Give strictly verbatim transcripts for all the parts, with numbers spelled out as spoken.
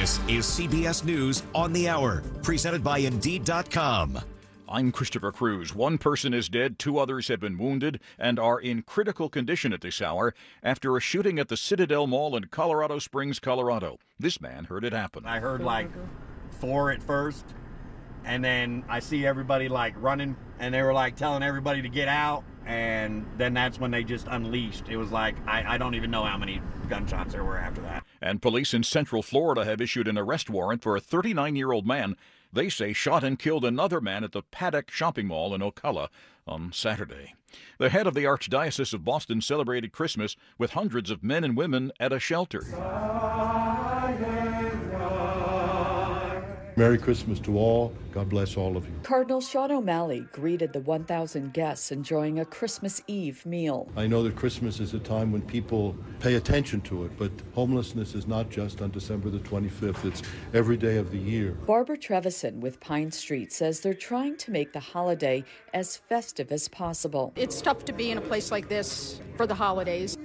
This is C B S News on the Hour, presented by Indeed dot com. I'm Christopher Cruz. One person is dead, two others have been wounded and are in critical condition at this hour after a shooting at the Citadel Mall in Colorado Springs, Colorado. This man heard it happen. I heard like four at first, and then I see everybody like running, and they were like telling everybody to get out, and then that's when they just unleashed. It was like, I, I don't even know how many gunshots there were after that. And police in Central Florida have issued an arrest warrant for a thirty-nine-year-old man they say shot and killed another man at the Paddock Shopping Mall in Ocala on Saturday. The head of the Archdiocese of Boston celebrated Christmas with hundreds of men and women at a shelter. Merry Christmas to all. God bless all of you. Cardinal Sean O'Malley greeted the one thousand guests enjoying a Christmas Eve meal. I know that Christmas is a time when people pay attention to it, but homelessness is not just on December the twenty-fifth. It's every day of the year. Barbara Trevison with Pine Street says they're trying to make the holiday as festive as possible. It's tough to be in a place like this for the holidays.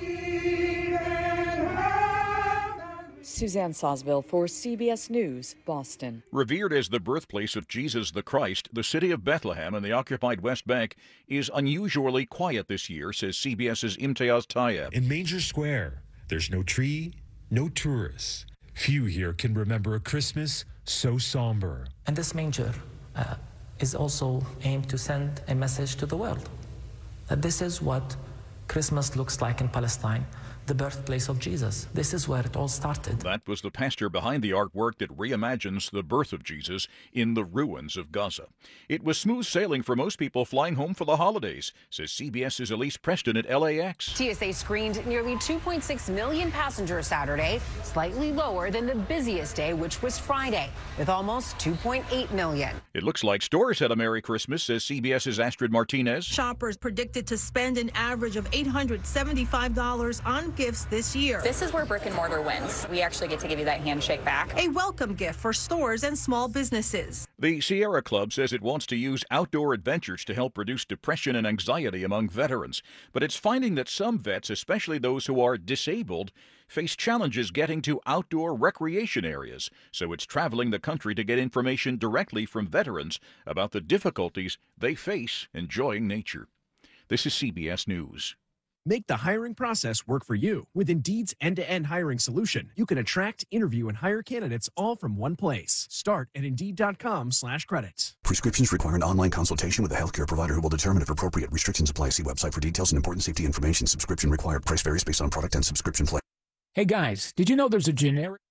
Suzanne Sosville for C B S News, Boston. Revered as the birthplace of Jesus the Christ, the city of Bethlehem in the occupied West Bank is unusually quiet this year, says CBS's Imtiaz Tayeb. In Manger Square, there's no tree, no tourists. Few here can remember a Christmas so somber. And this manger uh, is also aimed to send a message to the world that this is what Christmas looks like in Palestine, the birthplace of Jesus. This is where it all started. That was the pastor behind the artwork that reimagines the birth of Jesus in the ruins of Gaza. It was smooth sailing for most people flying home for the holidays, says CBS's Elise Preston at L A X. T S A screened nearly two point six million passengers Saturday, slightly lower than the busiest day, which was Friday, with almost two point eight million. It looks like stores had a Merry Christmas, says CBS's Astrid Martinez. Shoppers predicted to spend an average of eight hundred seventy-five dollars on gifts this year. This is where brick and mortar wins. We actually get to give you that handshake back. A welcome gift for stores and small businesses. The Sierra Club says it wants to use outdoor adventures to help reduce depression and anxiety among veterans. But it's finding that some vets, especially those who are disabled, face challenges getting to outdoor recreation areas. So it's traveling the country to get information directly from veterans about the difficulties they face enjoying nature. This is C B S News. Make the hiring process work for you. With Indeed's end-to-end hiring solution, you can attract, interview, and hire candidates all from one place. Start at Indeed.com slash credits. Prescriptions require an online consultation with a healthcare provider who will determine if appropriate. Restrictions apply. See website for details and important safety information. Subscription required. Price varies based on product and subscription plan. Hey guys, did you know there's a generic...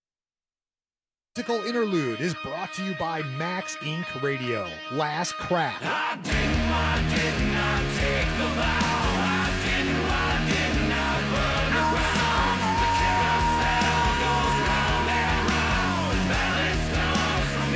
Musical Interlude is brought to you by Max Incorporated. Radio. Last Crack. I didn't, I did not take the vow. I didn't, I did not burn the ground. The carousel goes round and round. Balance comes from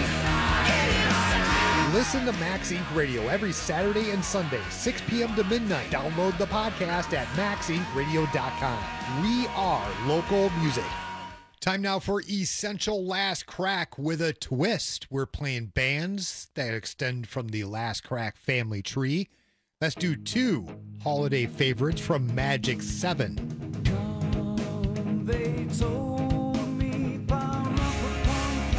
inside. Listen to Max Incorporated. Radio every Saturday and Sunday, six p.m. to midnight. Download the podcast at max inc radio dot com. We are local music. Time now for Essential Last Crack with a twist. We're playing bands that extend from the Last Crack family tree. Let's do two holiday favorites from Magic seven. Come, they told me, pound upon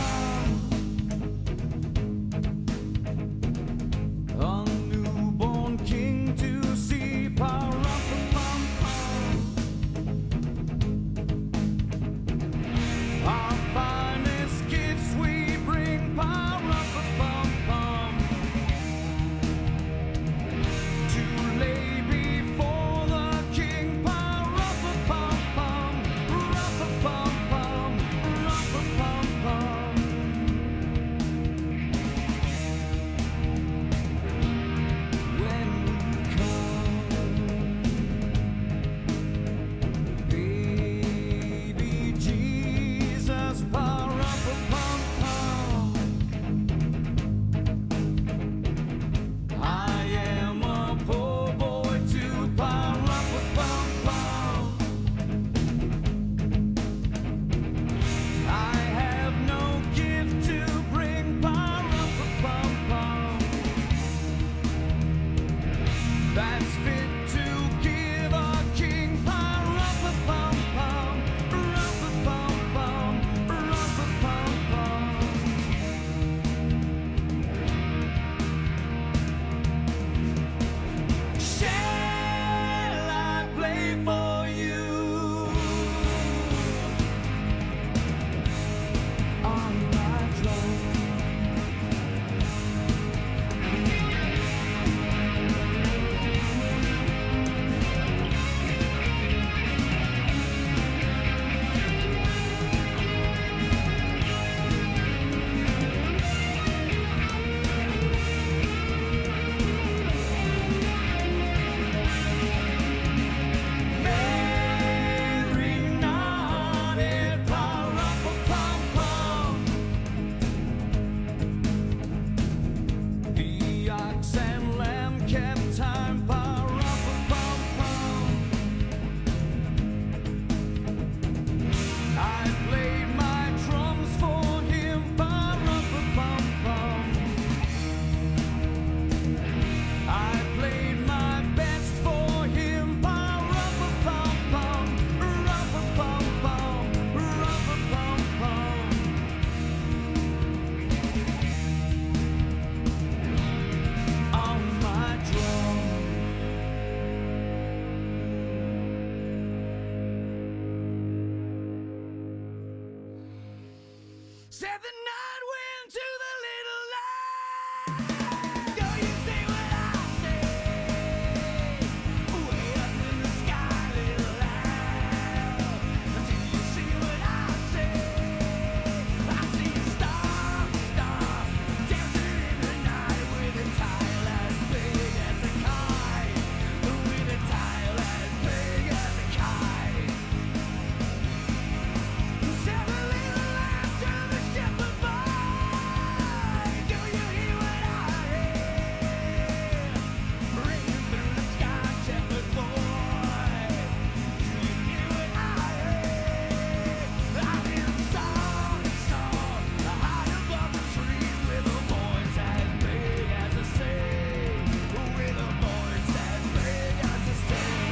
pound. A newborn king to see, pound upon pound. Our finest gifts we bring, pound upon pound. To lay before the king, pound upon pound. Upon pound, upon pound. When we come, baby Jesus, power up upon pound. I am a poor boy to power up upon pound. I have no gift to bring, power up upon pound. That's fit to give a king, power up upon pound. Up upon pound, up Said the night went to the little light. Do you see what I see? Way up in the sky, little light. Do you see what I see? I see a star, star, dancing in the night with a tile as big as a kite. With a tile as big as a kite. Said the little light to the shepherd boy. Do you hear what I hear? Ringing through the sky, shepherd boy. Do you hear what I hear? I hear a song, a song, high above the trees with a voice as big as a sea. With a voice as big as a sea.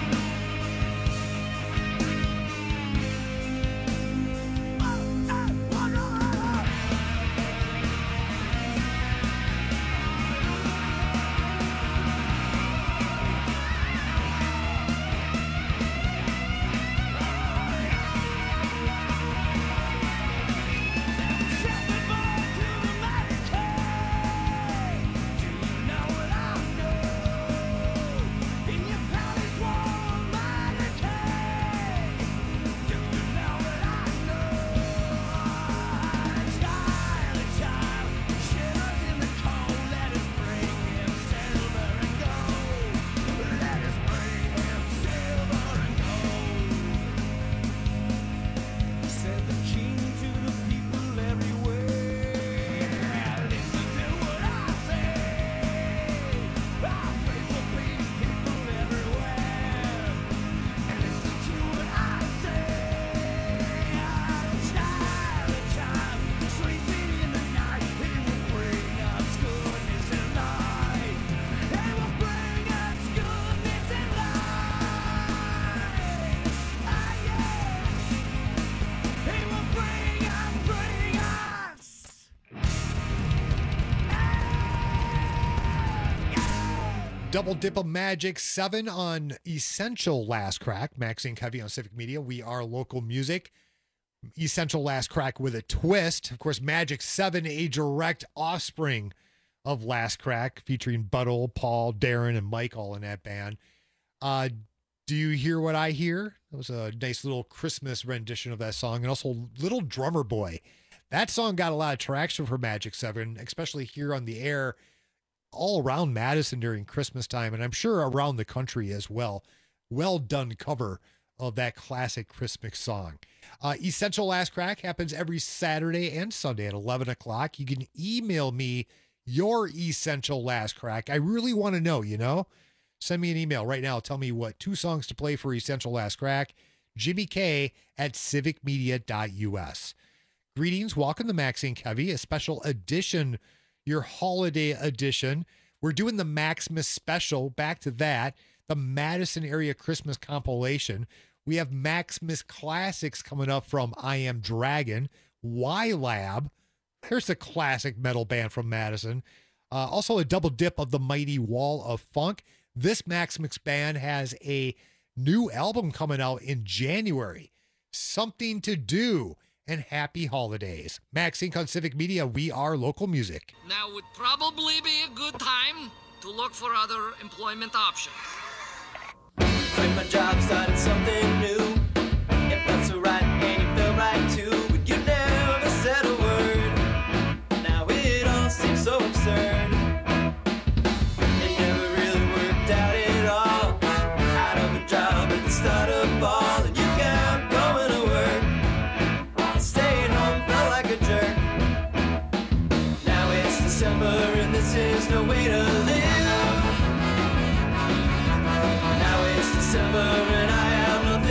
Said the king to the people everywhere. Listen to what I say. I pray for peace, people everywhere. And listen to what I say. Child, a child, sleeping in the night. He will bring us goodness and light. He will bring us goodness and light. Ah, yeah. He will bring us, bring us. Double dip of Magic seven on Essential Last Crack. Maxine Covey on Civic Media. We are local music. Essential Last Crack with a twist. Of course, Magic seven, a direct offspring of Last Crack, featuring Buttle, Paul, Darren, and Mike all in that band. Uh, do you hear what I hear? That was a nice little Christmas rendition of that song. And also Little Drummer Boy. That song got a lot of traction for Magic seven, especially here on the air, all around Madison during Christmas time, and I'm sure around the country as well. Well done cover of that classic Christmas song. Uh, Essential Last Crack happens every Saturday and Sunday at eleven o'clock. You can email me your Essential Last Crack. I really want to know, you know? Send me an email right now. Tell me what two songs to play for Essential Last Crack. Jimmy K at civic media dot U S. Greetings. Welcome to Maxine Covey, a special edition, your holiday edition. We're doing the Maximus special. Back to that. The Madison area Christmas compilation. We have Maximus classics coming up from I Am Dragon, Y Lab. There's a classic metal band from Madison. Uh, also a double dip of the mighty Wall of Funk. This Maximus band has a new album coming out in January. Something to Do, and happy holidays. Maxine on Civic Media, we are local music. Now would probably be a good time to look for other employment options. Quit my job, started something new. If that's right and you feel right too, but you never said a word. Now it all seems so absurd. It never really worked out at all. Out of a job at the start of fall, and you kept going to work. Staying home felt like a jerk. Now it's December and this is no way to live. Now it's December and I have nothing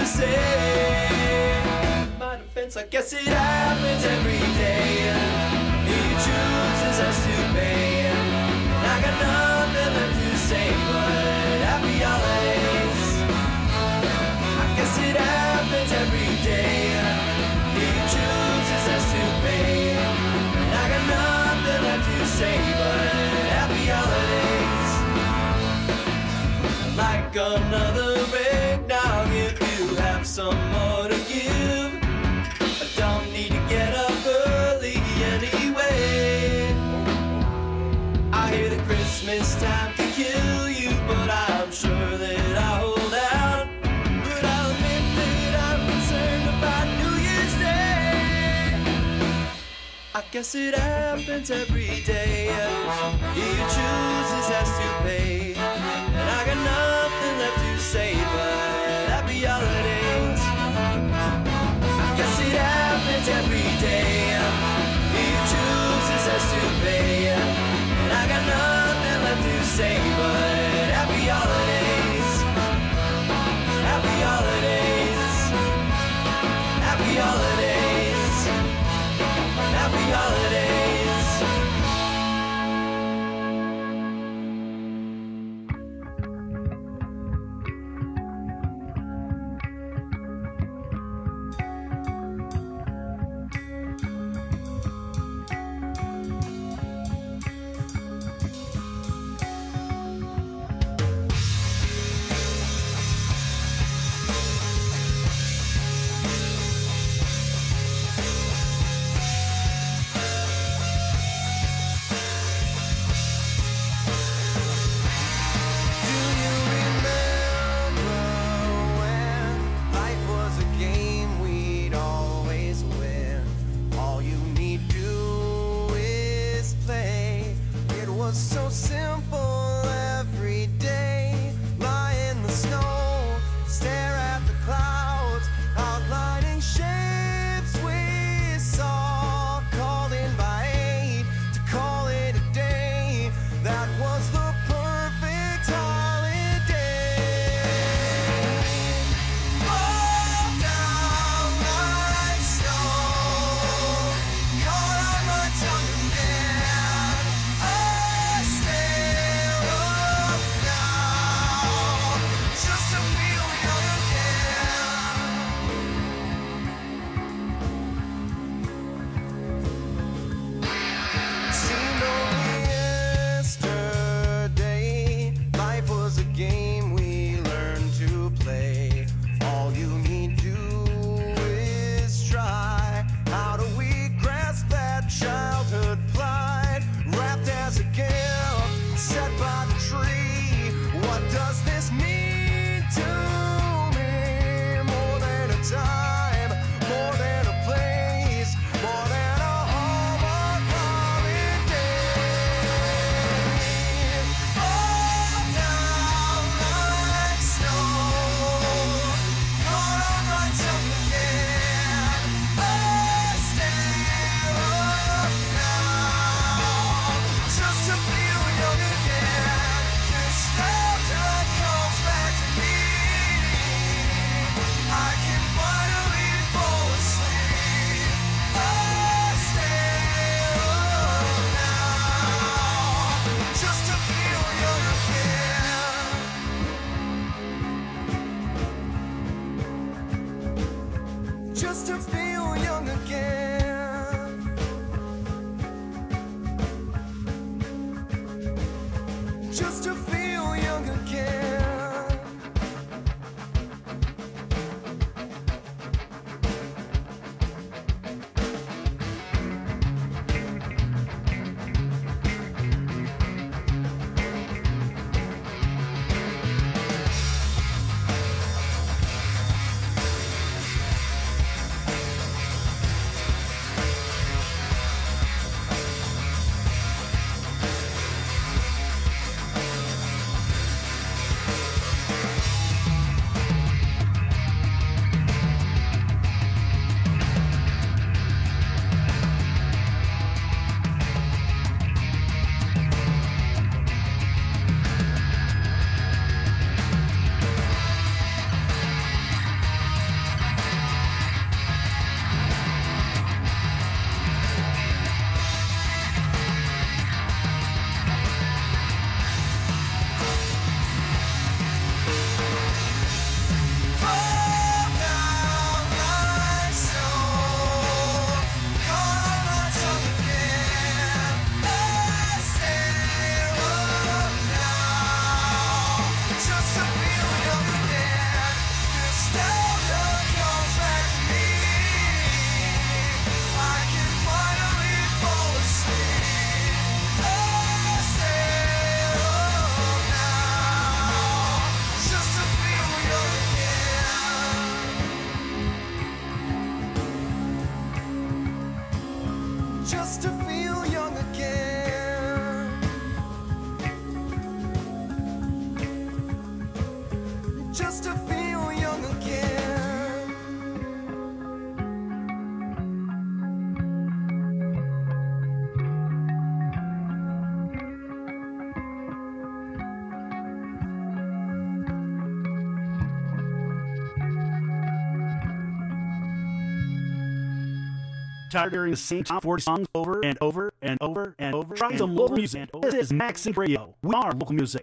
say. My defense, I guess it happens every day. He chooses us to pay. And I got nothing left to say but happy holidays. I guess it happens every day. He chooses us to pay. And I got nothing left to say but happy holidays. Like another eggnog if you have some more to give. I don't need to get up early anyway. I hear that Christmas time can kill you, but I'm sure that I hold out. But I'll admit that I'm concerned about New Year's Day. I guess it happens every day. He who chooses has to pay. And I got nothing left to say but happy holidays. I guess it happens every day. He who chooses has to pay. And I got nothing left to say but happy holidays. Happy holidays. Happy holidays. Happy holidays. So simple every day. Lie in the snow, stare at the clouds, outlining shapes we saw. Called in by eight to call it a day. That was the perfect holiday. Fall down like snow, caught on my tongue again. Game we learned to play. All you need to do is try. How do we grasp that childhood pride? Wrapped as a gift, set by the tree. What does this mean to me? More than a time, more than a place, more than a Hallmark holiday. Fall down like snow, caught on my tongue again. I stare up now, just to feel young again. Nostalgia comes back. just to feel young again. Tired of hearing the same top forty songs over and over and over and over? Try some local music. This is Max Sync Radio. We are local music.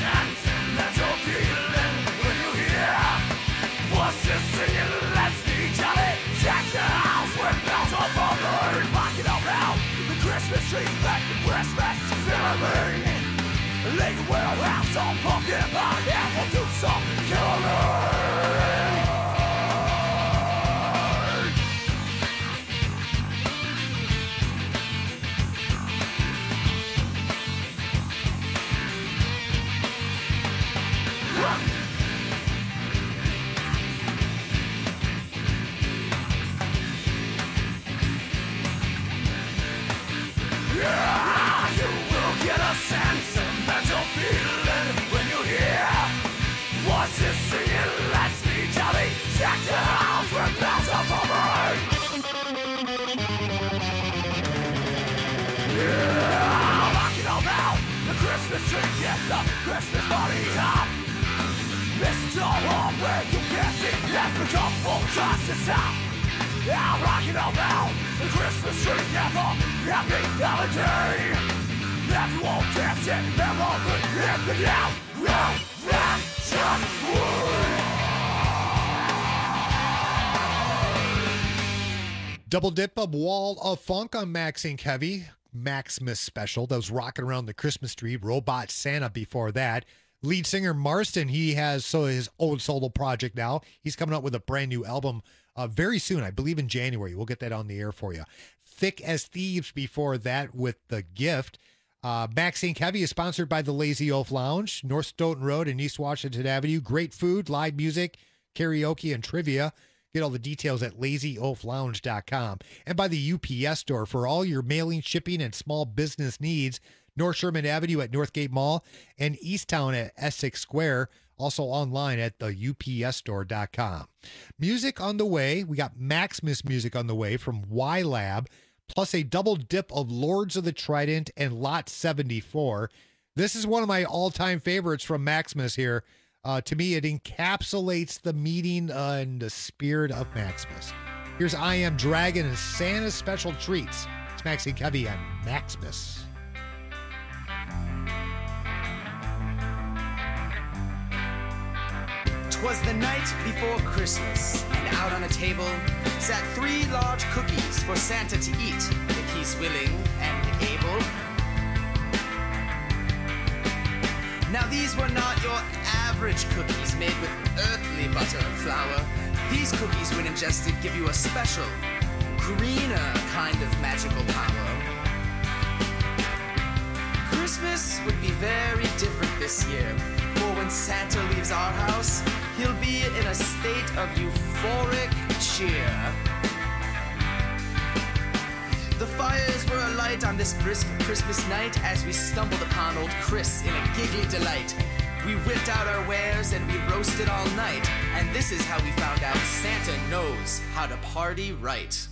Singing, let's be Christmas tree, thank you Christmas feeling. Leave the warehouse on pumpkin pie and we'll do some killing. Yeah, you will get a sentimental feeling when you hear voices singing, let's be jolly, check the house with bells are falling. Yeah, rocking all now, the Christmas tree, yes, the Christmas party hop. Mistletoe home where you can see every couple tries to stop. Yeah, rocking all now, the Christmas tree, yeah, the happy holiday. If you won't dance it, never could hit the down. Round, round, round, Double dip of Wall of Funk on Max Inc Heavy. Maximus special that was rocking around the Christmas tree. Robot Santa before that. Lead singer Marston, he has so his own solo project now. He's coming out with a brand new album uh, very soon, I believe in January. We'll get that on the air for you. Thick as Thieves before that with The Gift. Uh, Max Inc Heavy is sponsored by the Lazy Oaf Lounge, North Stoughton Road and East Washington Avenue. Great food, live music, karaoke, and trivia. Get all the details at lazy oaf lounge dot com. And by the U P S store for all your mailing, shipping, and small business needs. North Sherman Avenue at Northgate Mall and Easttown at Essex Square. Also online at the U P S store dot com. Music on the way. We got Maximus music on the way from Y Lab, plus a double dip of Lords of the Trident and Lot seventy-four. This is one of my all-time favorites from Maximus here. Uh, to me, it encapsulates the meaning uh, and the spirit of Maximus. Here's I Am Dragon and Santa's Special Treats. It's Max Inc Heavy on Maximus. 'Twas the night before Christmas, and out on a table sat three large cookies for Santa to eat, if he's willing and able. Now these were not your average cookies made with earthly butter and flour. These cookies, when ingested, give you a special, greener kind of magical power. Christmas would be very different this year, for when Santa leaves our house, he'll be in a state of euphoric cheer. The fires were alight on this brisk Christmas night as we stumbled upon old Chris in a giggly delight. We whipped out our wares and we roasted all night, and this is how we found out Santa knows how to party right.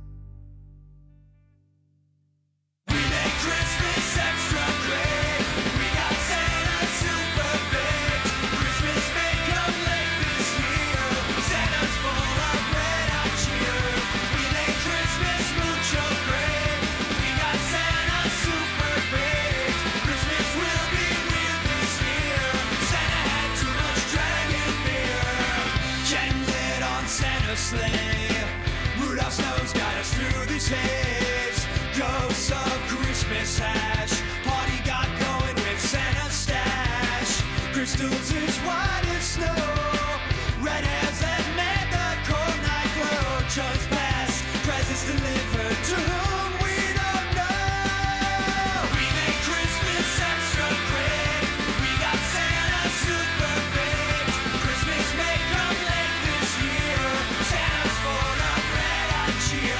We make Christmas extra great. We got Santa super baked. Christmas may come late this year. Santa's full of red hot cheer. We make Christmas mucho great. We got Santa super baked. Christmas will be weird this year. Santa had too much dragon beer. Jen lit on Santa's sleigh. Rudolph's nose got us through these days. Ghosts of Christmas hash. Party got going with Santa's stash. Crystals as white as snow. Red hairs that made the cold night glow. Just past, presents delivered to whom we don't know. We make Christmas extra great. We got Santa super baked. Christmas may come late this year. Santa's full of red hot cheer.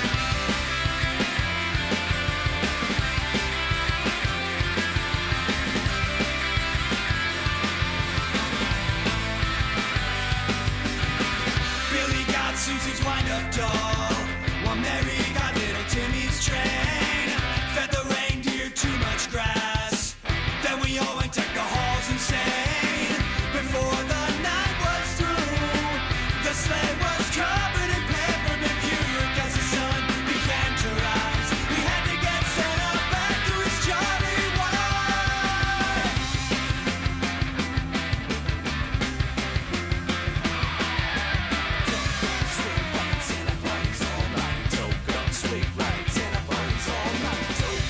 Billy got Susie's wind-up doll, while Mary got little Timmy's train. Fed the reindeer too much grass, then we all went deck the halls insane. Before the night was through, the sleigh was covered in peppermint puke. As the sun began to rise, we had to get Santa back to his jolly wife. Sweet right, Santa parties all night. Toke up, sweet right, Santa parties all night. Toke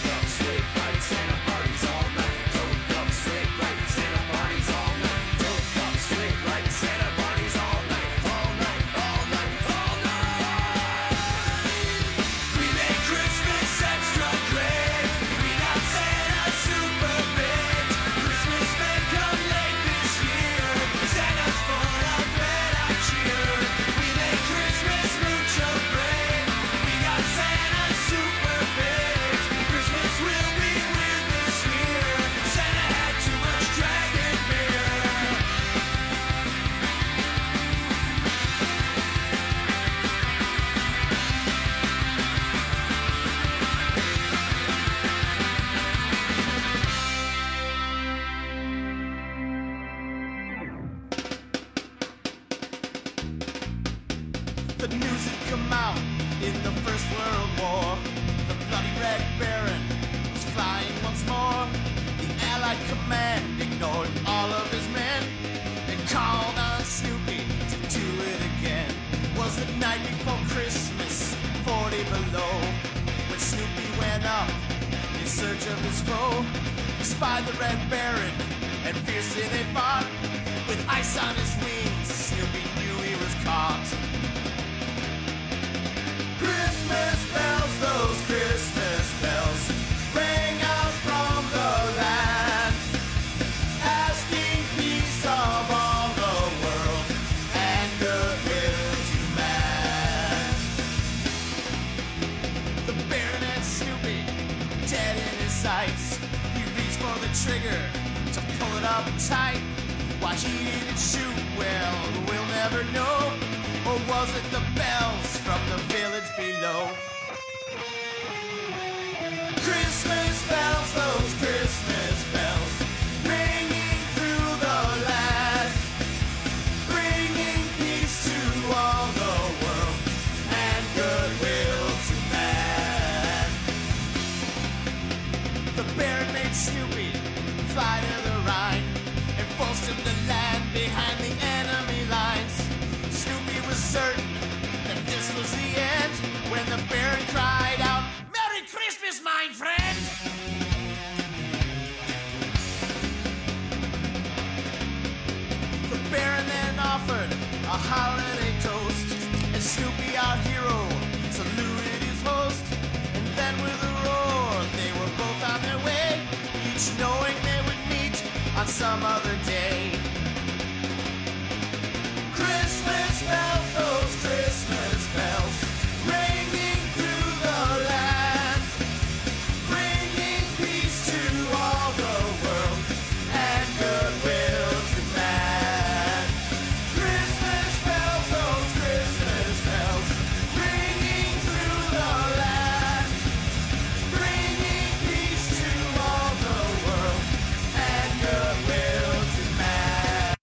The news had come out in the First World War. The bloody Red Baron was flying once more. The Allied command ignored all of his men and called on Snoopy to do it again. Was the night before Christmas, forty below, when Snoopy went up in search of his foe. He spied the Red Baron and fiercely they fought. With ice on his wings, Snoopy knew he was caught. Christmas bells, those Christmas bells, rang out from the land, asking peace of all the world and goodwill to man. The Baron and Snoopy, dead in his sights, he reached for the trigger to pull it up tight. Why he didn't shoot, well, we'll never know. Or was it the bells from the village below? Christmas bells, those Christmas bells, ringing through the land, bringing peace to all the world and goodwill to man. The Baron made Snoopy fly to the Rhine and forced him to land behind the enemy lines. Snoopy was certain that this was the end when the Baron cried out, "Merry Christmas, my friend!" The Baron then offered a holiday toast, and Snoopy, our hero, saluted his host. And then with a roar, they were both on their way, each knowing they would meet on some other day. Christmas bells, those Christmas bells, ringing through the land, bringing peace to all the world and goodwill to man. Christmas bells, those Christmas bells, ringing through the land, bringing peace to all the world and goodwill to man.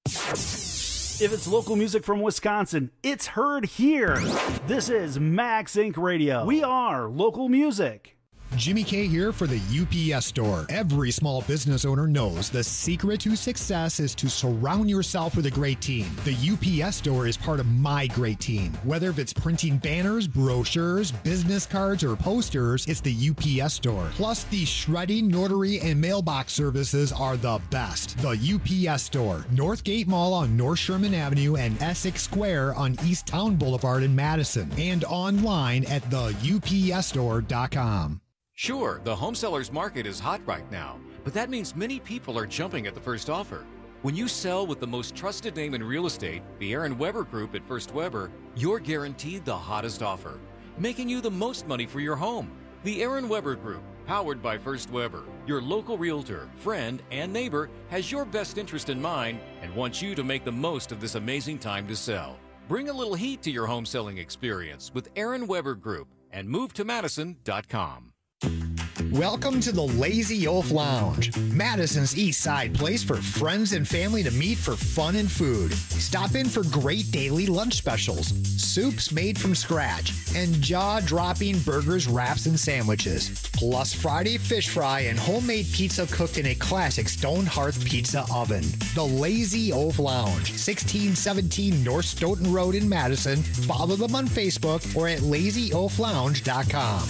If it's local music from Wisconsin, it's heard here. This is Max Incorporated. Radio. We are local music. Jimmy K here for the U P S Store. Every small business owner knows the secret to success is to surround yourself with a great team. The U P S Store is part of my great team. Whether if it's printing banners, brochures, business cards, or posters, it's the U P S Store. Plus, the shredding, notary, and mailbox services are the best. The U P S Store, Northgate Mall on North Sherman Avenue and Essex Square on East Town Boulevard in Madison, and online at the U P S store dot com. Sure, the home sellers market is hot right now, but that means many people are jumping at the first offer. When you sell with the most trusted name in real estate, the Aaron Weber Group at First Weber, you're guaranteed the hottest offer, making you the most money for your home. The Aaron Weber Group, powered by First Weber, your local realtor, friend, and neighbor, has your best interest in mind and wants you to make the most of this amazing time to sell. Bring a little heat to your home selling experience with Aaron Weber Group and move to madison dot com. Welcome to the Lazy Oaf Lounge, Madison's East Side place for friends and family to meet for fun and food. Stop in for great daily lunch specials, soups made from scratch, and jaw-dropping burgers, wraps, and sandwiches. Plus Friday fish fry and homemade pizza cooked in a classic stone hearth pizza oven. The Lazy Oaf Lounge, sixteen seventeen North Stoughton Road in Madison. Follow them on Facebook or at lazy oaf lounge dot com.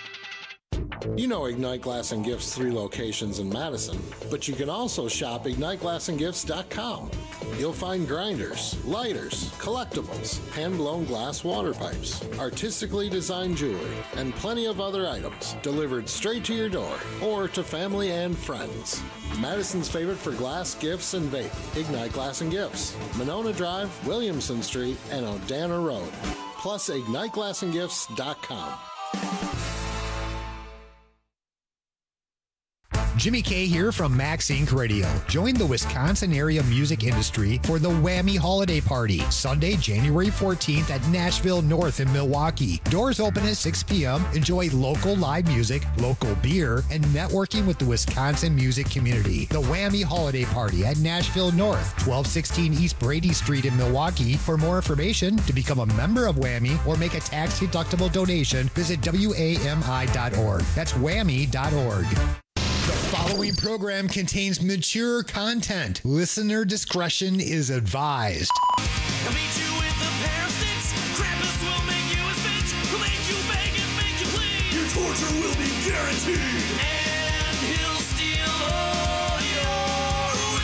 You know Ignite Glass and Gifts' three locations in Madison, but you can also shop ignite glass and gifts dot com. You'll find grinders, lighters, collectibles, hand-blown glass water pipes, artistically designed jewelry, and plenty of other items delivered straight to your door or to family and friends. Madison's favorite for glass, gifts, and vape, Ignite Glass and Gifts, Monona Drive, Williamson Street, and Odana Road. Plus ignite glass and gifts dot com. Jimmy K here from Max Incorporated. Radio. Join the Wisconsin area music industry for the Whammy Holiday Party, Sunday, January fourteenth at Nashville North in Milwaukee. Doors open at six p.m. Enjoy local live music, local beer, and networking with the Wisconsin music community. The Whammy Holiday Party at Nashville North, twelve sixteen East Brady Street in Milwaukee. For more information, to become a member of Whammy or make a tax-deductible donation, visit W A M I dot org. That's whammy dot org. The following program contains mature content. Listener discretion is advised. I'll beat you with a pair of sticks. Krampus will make you a bitch. He'll make you beg and make you plead. Your torture will be guaranteed. And he'll steal all your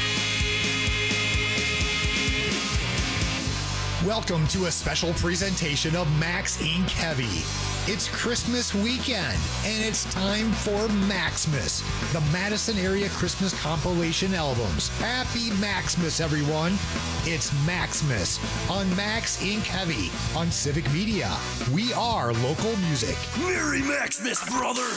weed. Welcome to a special presentation of Max Incorporated. Heavy. It's Christmas weekend, and it's time for Maxmas, the Madison area Christmas compilation albums. Happy Maxmas, everyone. It's Maxmas on Max Incorporated. Heavy on Civic Media. We are local music. Merry Maxmas, brother.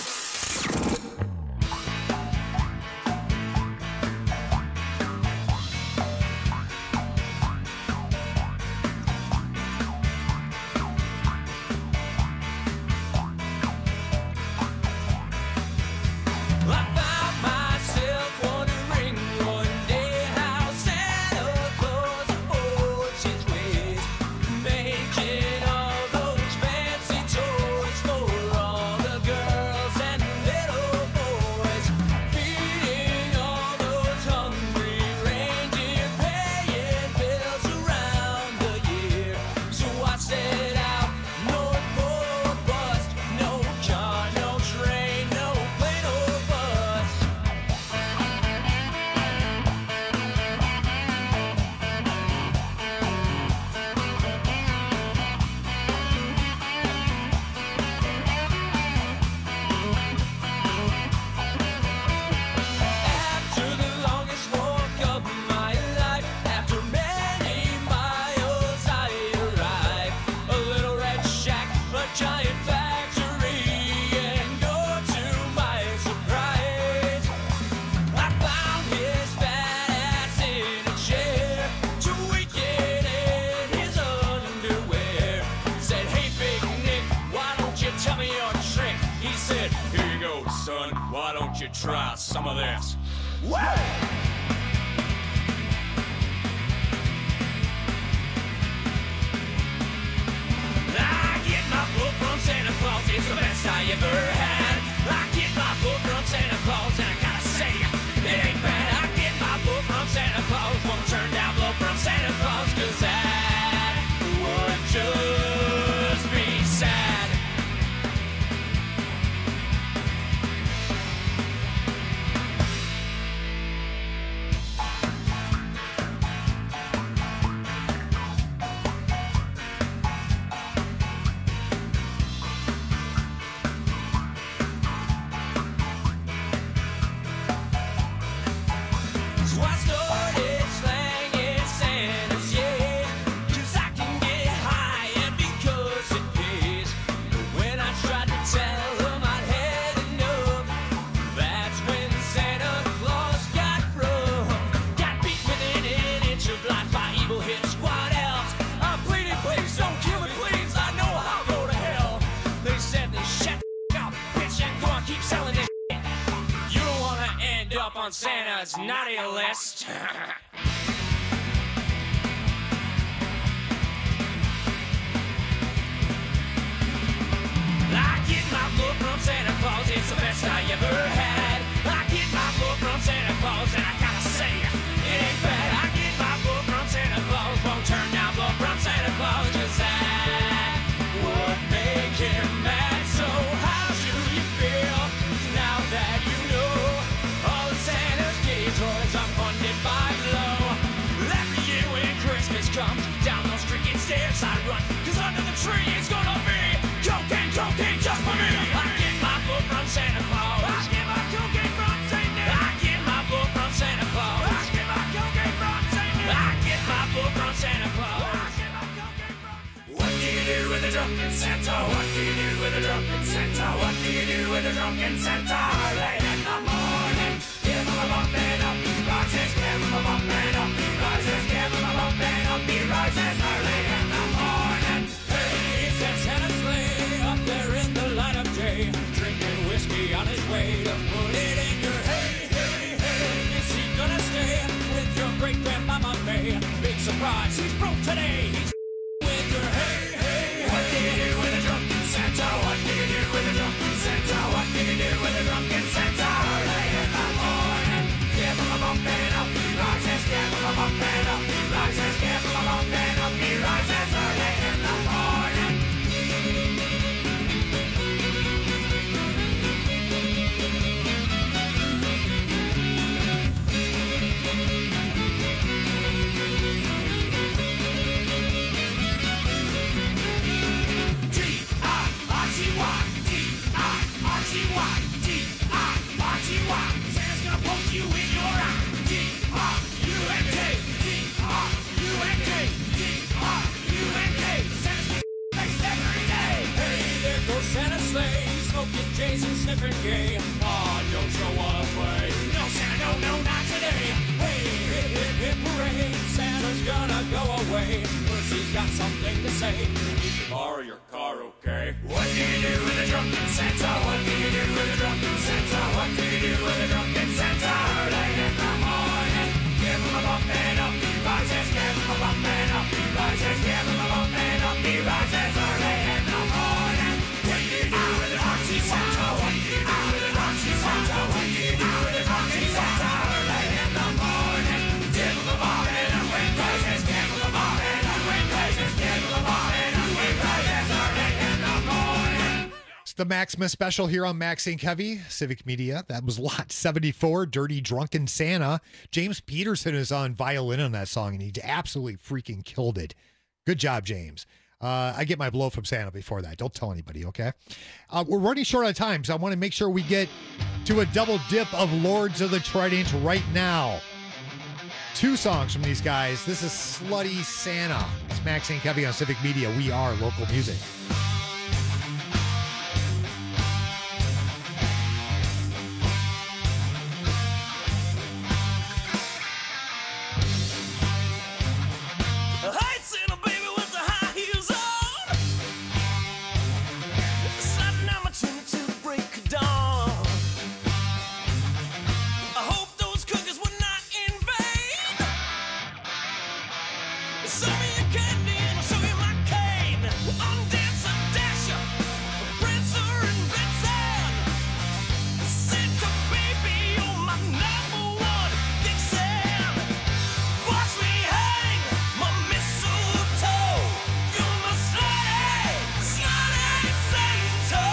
Try some of this. Woo! I get my book from Santa Claus, it's the best I ever had. I get my book from Santa Claus, and I gotta say, it ain't bad. I get my book from Santa Claus, won't turn down blow from Santa Claus, cause that would just be sad. On Santa's naughty list. I get my book from Santa Claus, it's the best I ever had. I get my book from Santa Claus, and I gotta say, it ain't bad. I get my book from Santa Claus, won't turn down blow from Santa Claus, cause that would make him mad. So how do you feel now that you know all the Santa's gay toys are funded by Blow? Every year when Christmas comes, down those cricket stairs I run, cause under the tree it's gonna be cocaine, cocaine just for me. I get my book from Santa Claus. I get my cocaine from Saint Nick. I get my book from Santa Claus. I get my cocaine from Saint Nick. I get my book from Santa Claus. I get my cocaine from. What do you do with a drunken Santa? What do you do with a drunken Santa? What do you do with a drunken Santa? Late in the morning. rises, give him a bump and up he rises, give him a bump and up he rises early in the morning. Hey, said Santa's sleigh up there in the light of day, drinking whiskey on his way to put it in your hay, hey, hey. Is he gonna stay with your great grandmama May? Big surprise, he's broke today. He's with your hay, hey, What do you do with a drunken Santa? What do you do with a drunken Santa? What do you do with a drunken Santa? Early in the morning, give him a bump and up he rises, give him a bump and up he rises, give him a bump and up he rises early in the morning. Santa's gonna poke you in your eye. D R U N K, D R U N K, D R U N K. Santa's gonna face every day. hey, there goes Santa's sleigh, smoking J's and sniffing gay. Aw, don't you wanna play? No, Santa, no, no, not today. Hey, hip, hip, hip, hooray, Santa's gonna go away. First he's got something to say. You can borrow your car, okay? What do you do with a drunken Santa? What do you do with a drunken Santa? What do you do with a drunken Santa? Early in the morning, give him a bump and up he rises, give him a bump and up he rises, give him a bump and up he rises early in the morning. What do you do with a drunken Santa? What do you do with a drunken Santa? What do you do with a drunken Santa? Early in the morning, give him a bump and up he rises, give him a bump and up he rises, give him a bump and up he rises early in the morning. It's the Maximus special here on Max Inc Heavy, Civic Media. That was Lot seventy-four, Dirty Drunken Santa. James Peterson is on violin on that song, and he absolutely freaking killed it. Good job, James. Uh, I get my blow from Santa before that. Don't tell anybody, okay? Uh, we're running short on time, so I want to make sure we get to a double dip of Lords of the Trident right now. Two songs from these guys. This is Slutty Santa. It's Max Inc Heavy on Civic Media. We are local music. I seen a baby with the high heels on, sliding down my chimney till the break of dawn. I hope those cookies were not in vain. Show me your candy and I'll show you my cane. I'm Dancer, Dasher, Prancer, and Blitzen. Santa baby, you're my number one Vixen. Watch me hang my mistletoe. You're my slutty, slutty Santa.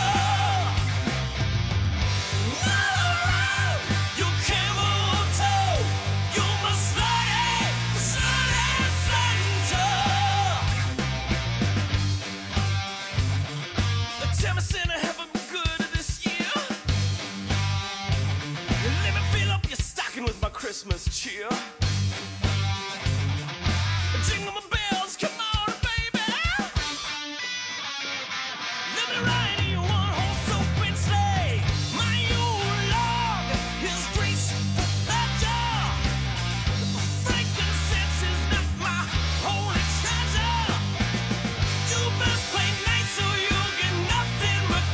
All around your camel toe. You're my slutty, slutty Santa. Tell me, Santa, have I been good this year? Let me fill up your stocking with my Christmas cheer. Jingle my bells, come on, baby. Let me ride in your one-horse open sleigh. My Yule log is graced with pleasure. Frankincense is not my holy treasure. You best play nice or you'll get nothing but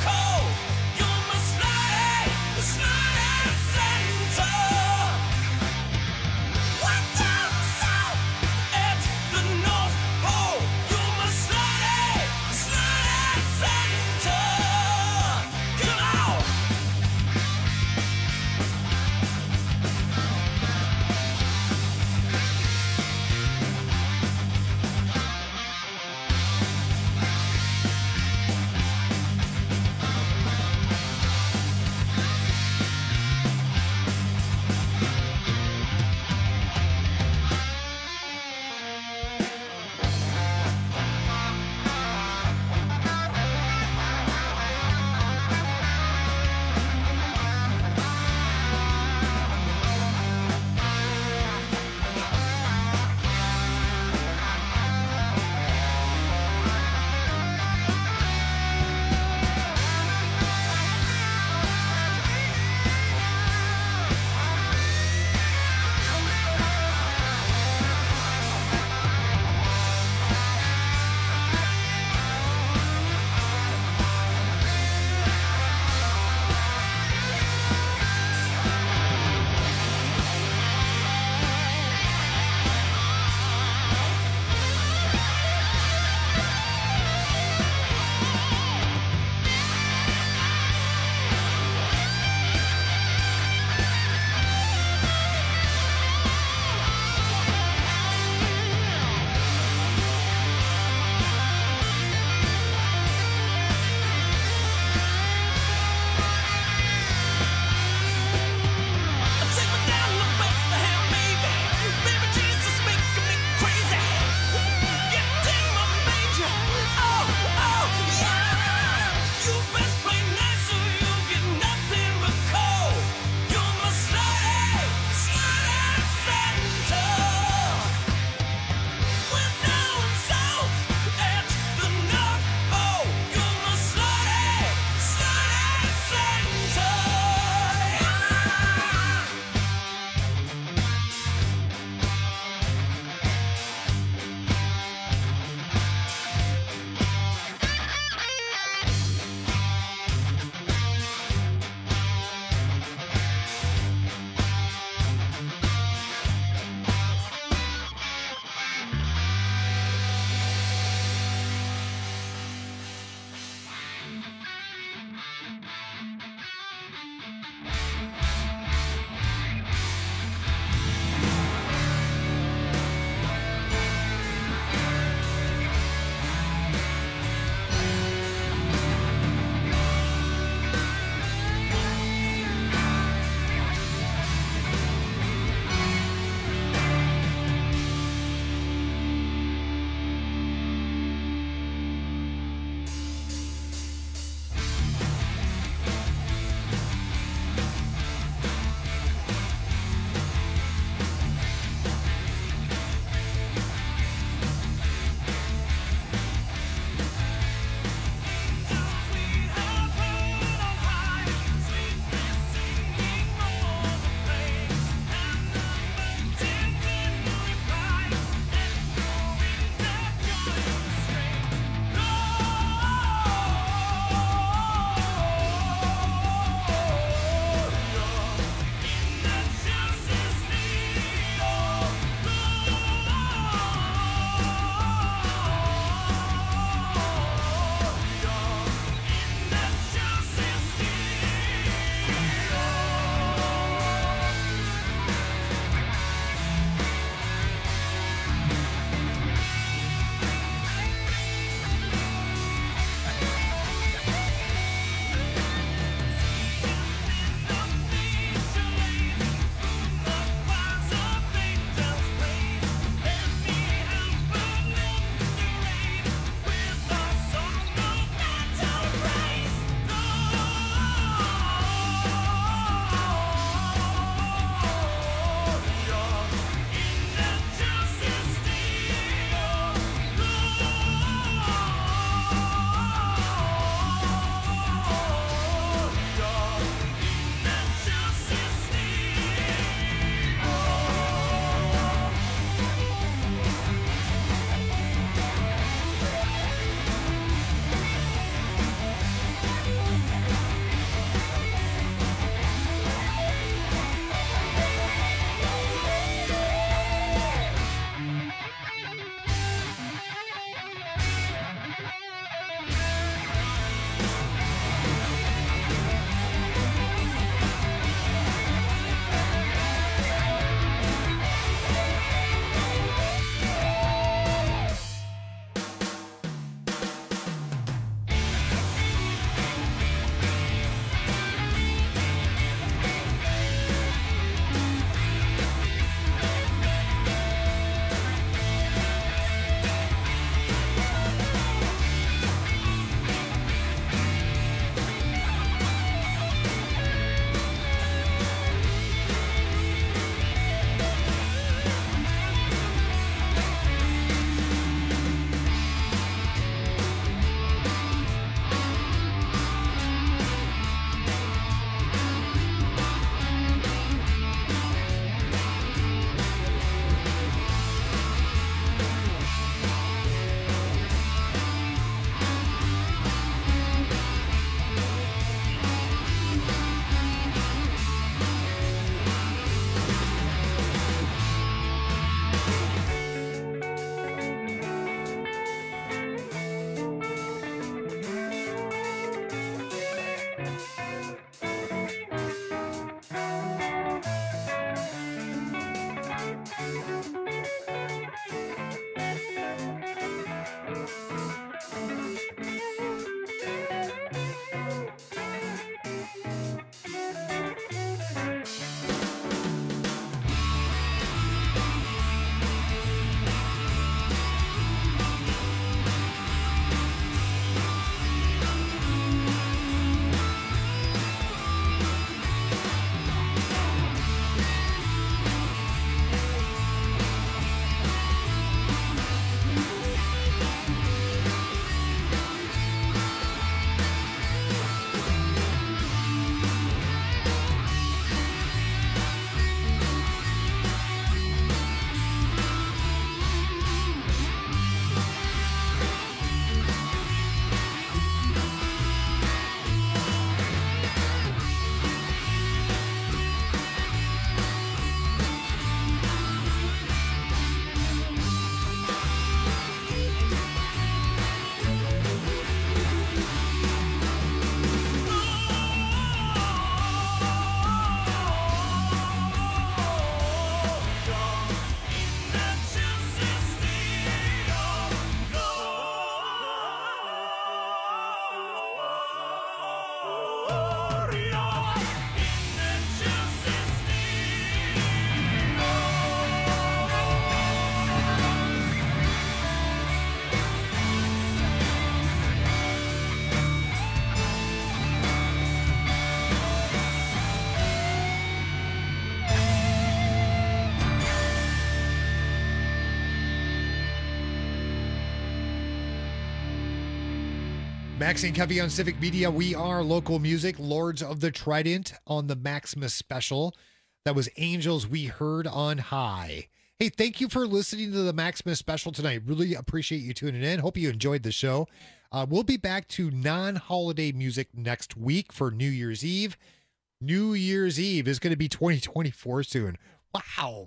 Max and Kevy on Civic Media. We are local music, Lords of the Trident on the Maximus special. That was Angels We Heard on High. Hey, thank you for listening to the Maximus special tonight. Really appreciate you tuning in. Hope you enjoyed the show. Uh, we'll be back to non-holiday music next week for New Year's Eve. New Year's Eve is going to be twenty twenty-four soon. Wow.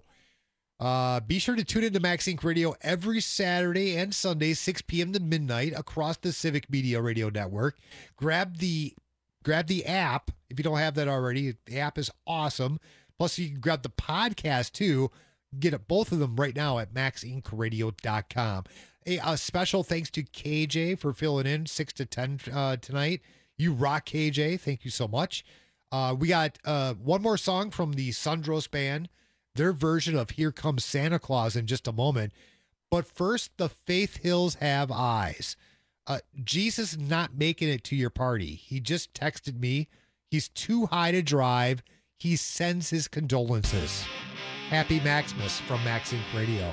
Uh, be sure to tune into Max Inc Radio every Saturday and Sunday, six p.m. to midnight across the Civic Media Radio Network. Grab the grab the app if you don't have that already. The app is awesome. Plus, you can grab the podcast too. Get it, both of them right now at max inc radio dot com. A, a special thanks to K J for filling in six to ten uh, tonight. You rock, K J. Thank you so much. Uh, we got uh, one more song from the Sundros Band. Their version of Here Comes Santa Claus in just a moment. But first, the Faith Hills Have Eyes. Uh, Jesus is not making it to your party. He just texted me. He's too high to drive. He sends his condolences. Happy Maximus from Max Inc Radio.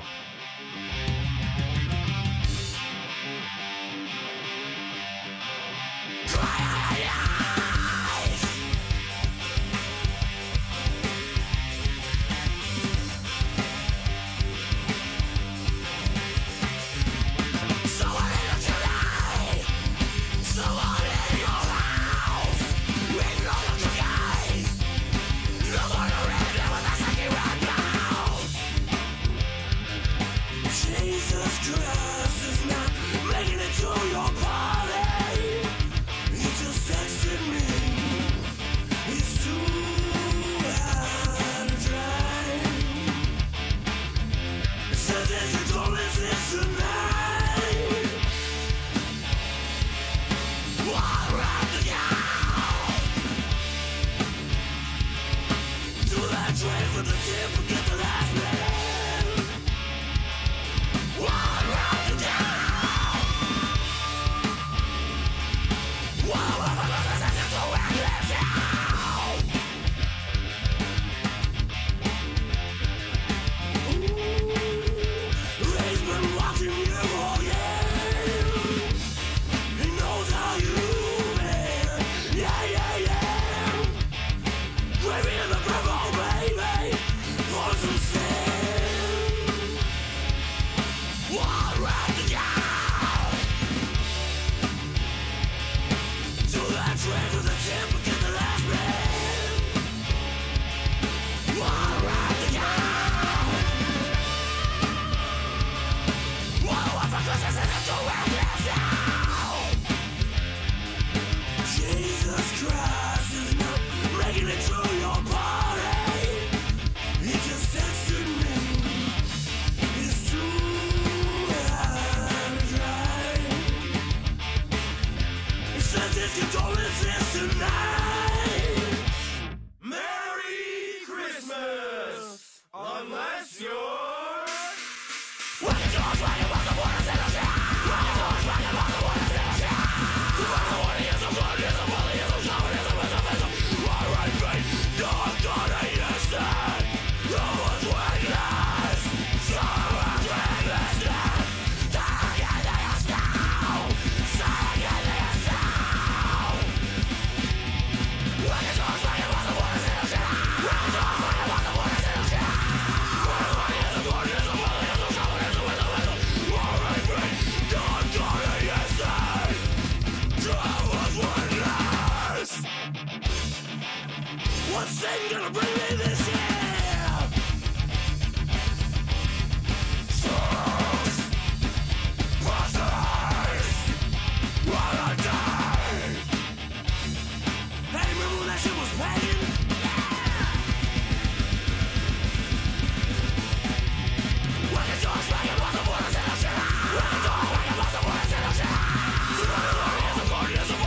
Yes,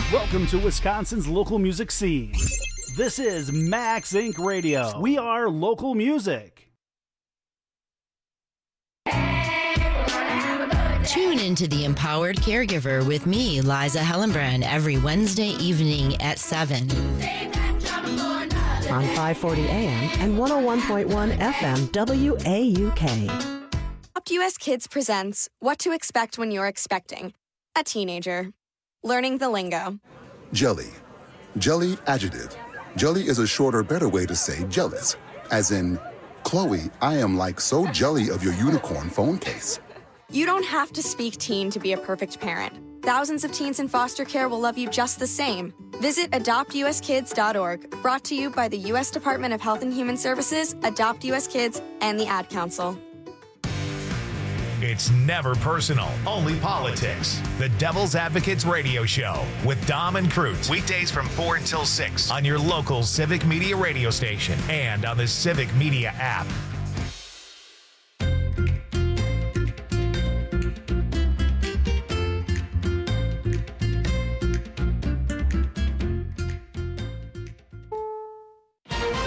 Welcome to Wisconsin's local music scene. This is Max Incorporated. Radio. We are local music. Tune into The Empowered Caregiver with me, Liza Hellenbrand, every Wednesday evening at seven. On five forty A M and one oh one point one F M W A U K. Adopt U S Kids presents What to Expect When You're Expecting a Teenager. Learning the lingo. Jelly. Jelly adjective. Jelly is a shorter, better way to say jealous. As in, Chloe, I am like so jelly of your unicorn phone case. You don't have to speak teen to be a perfect parent. Thousands of teens in foster care will love you just the same. Visit adopt u s kids dot org, brought to you by the U S Department of Health and Human Services, Adopt U S Kids, and the Ad Council. It's never personal, only politics. The Devil's Advocates Radio Show with Dom and Cruz. Weekdays from four until six on your local Civic Media radio station and on the Civic Media app.